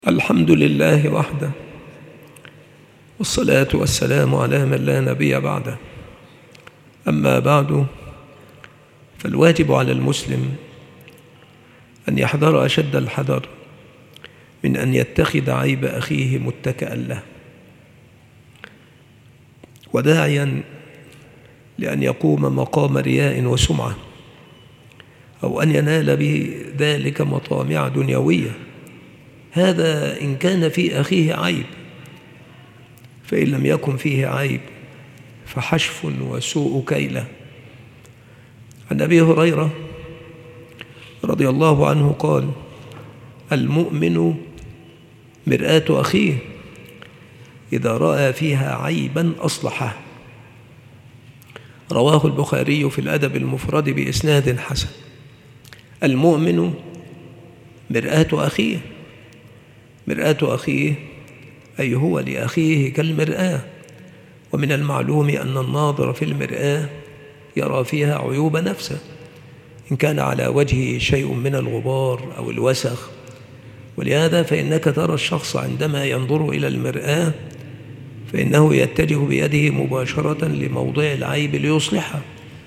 الحمد لله وحده، والصلاة والسلام على من لا نبي بعده. أما بعد، فالواجب على المسلم أن يحذر أشد الحذر من أن يتخذ عيب أخيه متكئا له، وداعيا لأن يقوم مقام رياء وسمعة، أو أن ينال به ذلك مطامع دنيوية. هذا إن كان في أخيه عيب، فإن لم يكن فيه عيب فحشف وسوء كيلة. عن أبي هريرة رضي الله عنه قال: المؤمن مرآة أخيه، إذا رأى فيها عيبا أصلحه. رواه البخاري في الأدب المفرد بإسناد حسن. المؤمن مرآة أخيه، مرآة أخيه أي هو لأخيه كالمرآة، ومن المعلوم أن الناظر في المرآة يرى فيها عيوب نفسه، إن كان على وجهه شيء من الغبار أو الوسخ. ولهذا فإنك ترى الشخص عندما ينظر إلى المرآة فإنه يتجه بيده مباشرة لموضع العيب ليصلحه،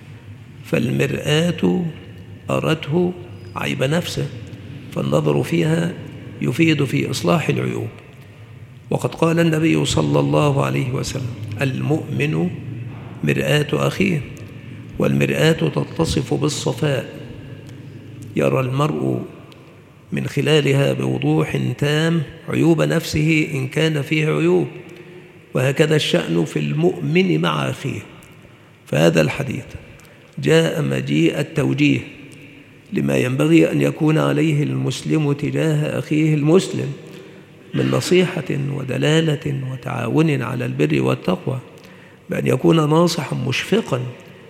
فالمرآة أرته عيب نفسه، فالنظر فيها يفيد في إصلاح العيوب. وقد قال النبي صلى الله عليه وسلم: المؤمن مرآة أخيه، والمرآة تتصف بالصفاء، يرى المرء من خلالها بوضوح تام عيوب نفسه إن كان فيه عيوب، وهكذا الشأن في المؤمن مع أخيه. فهذا الحديث جاء مجيء التوجيه لما ينبغي أن يكون عليه المسلم تجاه أخيه المسلم من نصيحة ودلالة وتعاون على البر والتقوى، بأن يكون ناصحا مشفقا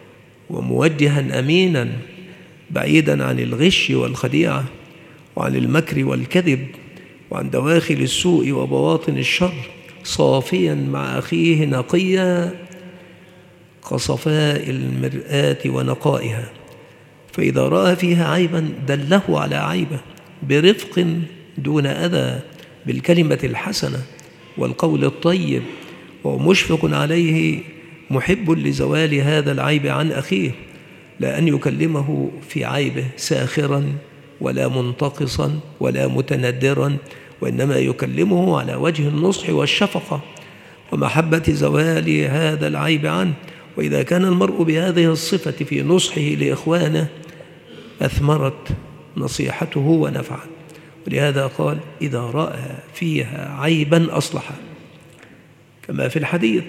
وموجها أمينا، بعيدا عن الغش والخديعة وعن المكر والكذب وعن دواخل السوء وبواطن الشر، صافيا مع أخيه نقيا كصفاء المرآة ونقائها. فإذا رأى فيها عيبا دله على عيبه برفق دون أذى، بالكلمة الحسنة والقول الطيب، ومشفق عليه محب لزوال هذا العيب عن أخيه، لا أن يكلمه في عيبه ساخرا ولا منتقصا ولا متندرا، وإنما يكلمه على وجه النصح والشفقة ومحبة زوال هذا العيب عنه. وإذا كان المرء بهذه الصفة في نصحه لإخوانه أثمرت نصيحته ونفعت. ولهذا قال: إذا رأى فيها عيبا أصلحه، كما في الحديث.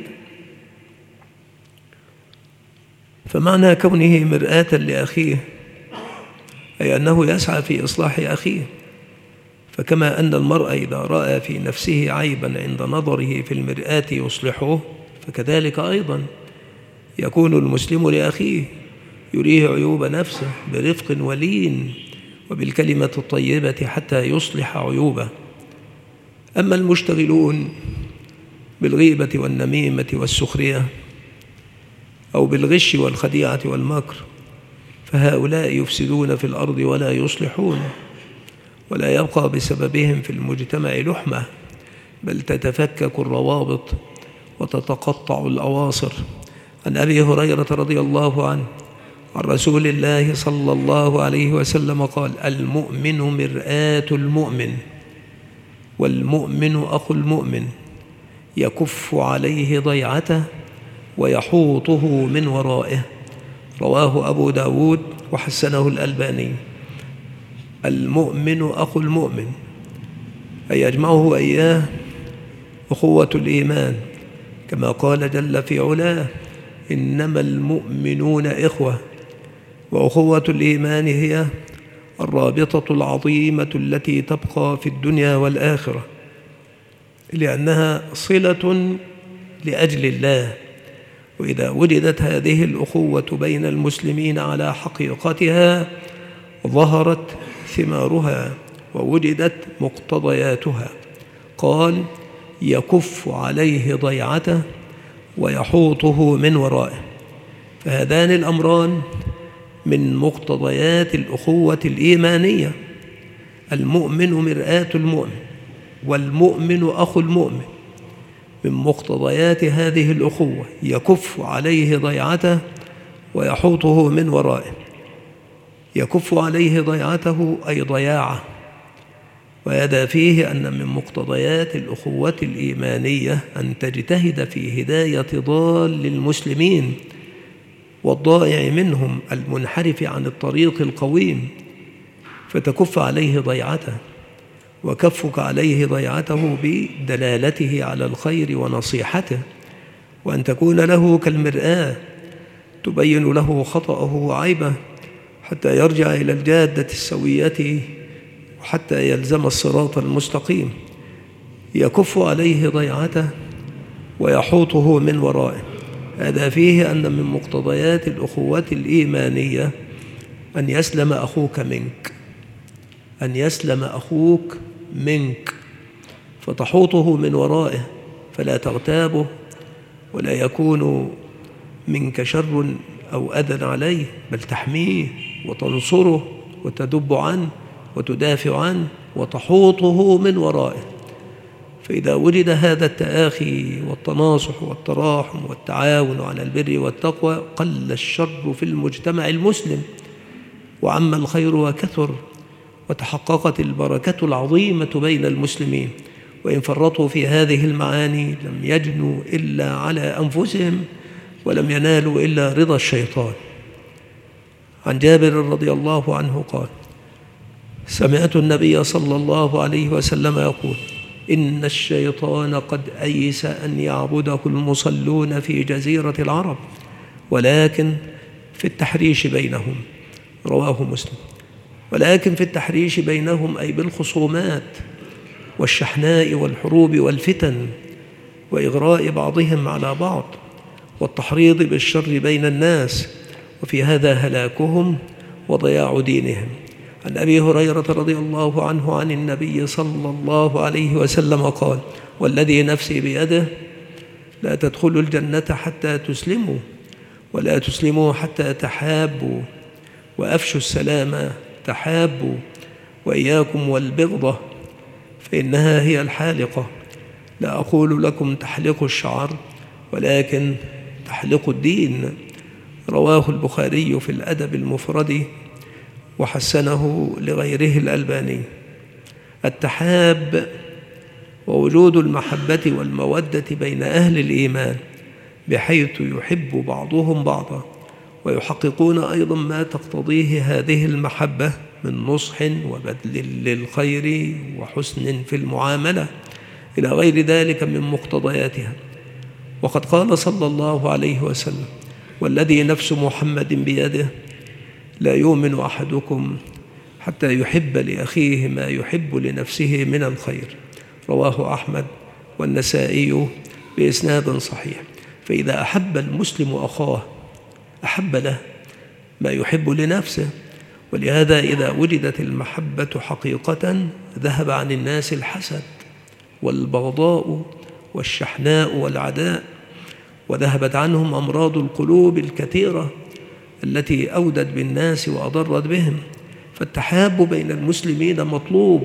فمعنى كونه مرآة لأخيه أي أنه يسعى في إصلاح أخيه، فكما أن المرء إذا رأى في نفسه عيبا عند نظره في المرآة يصلحه، فكذلك أيضا يكون المسلم لأخيه يريه عيوب نفسه برفق ولين وبالكلمة الطيبة حتى يصلح عيوبه. أما المشتغلون بالغيبة والنميمة والسخرية أو بالغش والخديعة والمكر، فهؤلاء يفسدون في الأرض ولا يصلحون، ولا يبقى بسببهم في المجتمع لحمة، بل تتفكك الروابط وتتقطع الأواصر. عن أبي هريرة رضي الله عنه عن رسول الله صلى الله عليه وسلم قال: المؤمن مرآة المؤمن، والمؤمن أخو المؤمن، يكف عليه ضيعته ويحوطه من ورائه. رواه أبو داود وحسنه الألباني. المؤمن أخو المؤمن أي يجمعه إياه أخوة الإيمان، كما قال جل في علاه: إنما المؤمنون إخوة. وأخوة الإيمان هي الرابطة العظيمة التي تبقى في الدنيا والآخرة، لأنها صلة لأجل الله. وإذا وجدت هذه الأخوة بين المسلمين على حقيقتها ظهرت ثمارها ووجدت مقتضياتها. قال: يكف عليه ضيعته ويحوطه من ورائه. فهذان الأمران من مقتضيات الأخوة الإيمانية. المؤمن مرآة المؤمن، والمؤمن أخو المؤمن. من مقتضيات هذه الأخوة يكف عليه ضيعته ويحوطه من ورائه. يكف عليه ضيعته أي ضياعه. وهذا فيه أن من مقتضيات الأخوة الإيمانية أن تجتهد في هداية ضال المسلمين والضائع منهم المنحرف عن الطريق القويم، فتكف عليه ضيعته. وكفك عليه ضيعته بدلالته على الخير ونصيحته، وأن تكون له كالمرآة تبين له خطأه وعيبه حتى يرجع إلى الجادة السوية وحتى يلزم الصراط المستقيم. يكف عليه ضيعته ويحوطه من ورائه. هذا فيه أن من مقتضيات الأخوة الإيمانية أن يسلم أخوك منك، أن يسلم أخوك منك، فتحوطه من ورائه فلا تغتابه ولا يكون منك شر أو أذى عليه، بل تحميه وتنصره وتدب عنه وتدافع عنه وتحوطه من ورائه. فإذا وجد هذا التآخي والتناصح والتراحم والتعاون على البر والتقوى قل الشر في المجتمع المسلم وعم الخير وكثر، وتحققت البركة العظيمة بين المسلمين. وإن فرطوا في هذه المعاني لم يجنوا إلا على أنفسهم ولم ينالوا إلا رضا الشيطان. عن جابر رضي الله عنه قال: سمعت النبي صلى الله عليه وسلم يقول: إن الشيطان قد أيس أن يعبده المصلون في جزيرة العرب، ولكن في التحريش بينهم. رواه مسلم. ولكن في التحريش بينهم أي بالخصومات والشحناء والحروب والفتن وإغراء بعضهم على بعض والتحريض بالشر بين الناس، وفي هذا هلاكهم وضياع دينهم. عن أبي هريرة رضي الله عنه عن النبي صلى الله عليه وسلم قال: والذي نفسي بيده لا تدخلوا الجنة حتى تسلموا، ولا تسلموا حتى تحابوا، وأفشوا السلام تحابوا، وإياكم والبغضة فإنها هي الحالقة. لا أقول لكم تحلقوا الشعر ولكن تحلقوا الدين. رواه البخاري في الأدب المفرد وحسنه لغيره الألباني. التحاب ووجود المحبة والمودة بين أهل الإيمان بحيث يحب بعضهم بعضا، ويحققون أيضا ما تقتضيه هذه المحبة من نصح وبذل للخير وحسن في المعاملة إلى غير ذلك من مقتضياتها. وقد قال صلى الله عليه وسلم: والذي نفس محمد بيده لا يؤمن أحدكم حتى يحب لأخيه ما يحب لنفسه من الخير. رواه أحمد والنسائي بإسناد صحيح. فإذا أحب المسلم أخاه أحب له ما يحب لنفسه. ولهذا إذا وجدت المحبة حقيقة ذهب عن الناس الحسد والبغضاء والشحناء والعداء، وذهبت عنهم أمراض القلوب الكثيرة التي أودت بالناس وأضرت بهم. فالتحاب بين المسلمين مطلوب،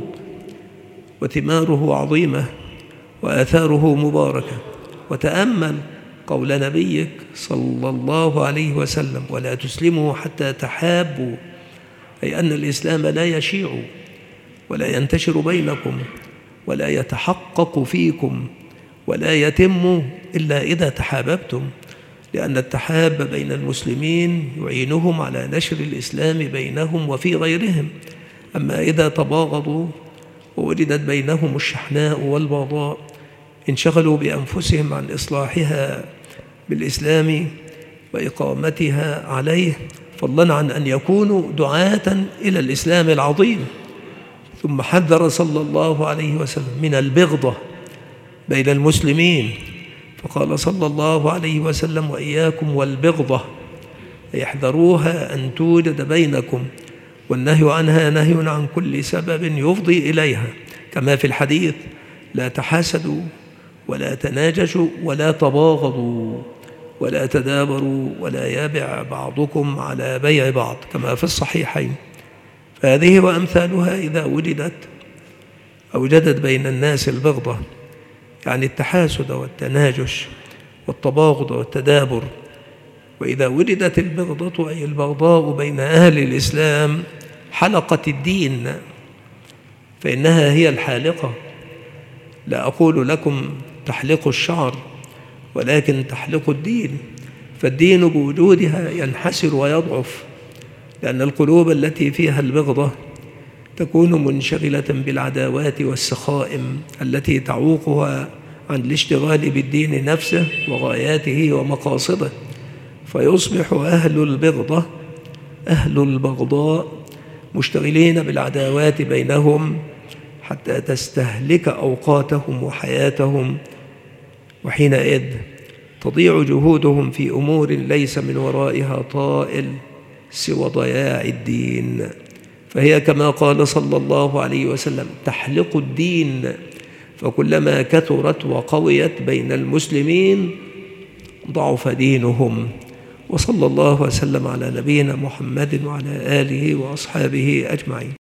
وثماره عظيمة وآثاره مباركة. وتأمل قول نبيك صلى الله عليه وسلم: ولا تسلموا حتى تحابوا، أي أن الإسلام لا يشيع ولا ينتشر بينكم ولا يتحقق فيكم ولا يتم إلا إذا تحاببتم، لأن التحاب بين المسلمين يعينهم على نشر الإسلام بينهم وفي غيرهم. أما إذا تباغضوا ووجدت بينهم الشحناء والبغضاء انشغلوا بأنفسهم عن إصلاحها بالإسلام وإقامتها عليه، فضلا عن أن يكونوا دعاة إلى الإسلام العظيم. ثم حذر صلى الله عليه وسلم من البغضة بين المسلمين، فقال صلى الله عليه وسلم: وإياكم والبغضة، يحذروها أن توجد بينكم، والنهي عنها نهي عن كل سبب يفضي إليها، كما في الحديث: لا تحاسدوا ولا تناجشوا ولا تباغضوا ولا تدابروا ولا يبع بعضكم على بيع بعض، كما في الصحيحين. فهذه وأمثالها إذا وجدت أوجدت بين الناس البغضة، يعني التحاسد والتناجش والتباغض والتدابر. وإذا وجدت البغضة أي البغضاء بين أهل الإسلام حلقت الدين، فإنها هي الحالقة. لا أقول لكم تحلق الشعر، ولكن تحلق الدين، فالدين بوجودها ينحسر ويضعف، لأن القلوب التي فيها البغضة تكون منشغلة بالعداوات والسخائم التي تعوقها عن الاشتغال بالدين نفسه وغاياته ومقاصده، فيصبح أهل البغضة أهل البغضاء مشتغلين بالعداوات بينهم حتى تستهلك أوقاتهم وحياتهم، وحينئذ تضيع جهودهم في أمور ليس من ورائها طائل سوى ضياع الدين. فهي كما قال صلى الله عليه وسلم تحلق الدين، فكلما كثرت وقويت بين المسلمين ضعف دينهم. وصلى الله وسلم على نبينا محمد وعلى آله وأصحابه أجمعين.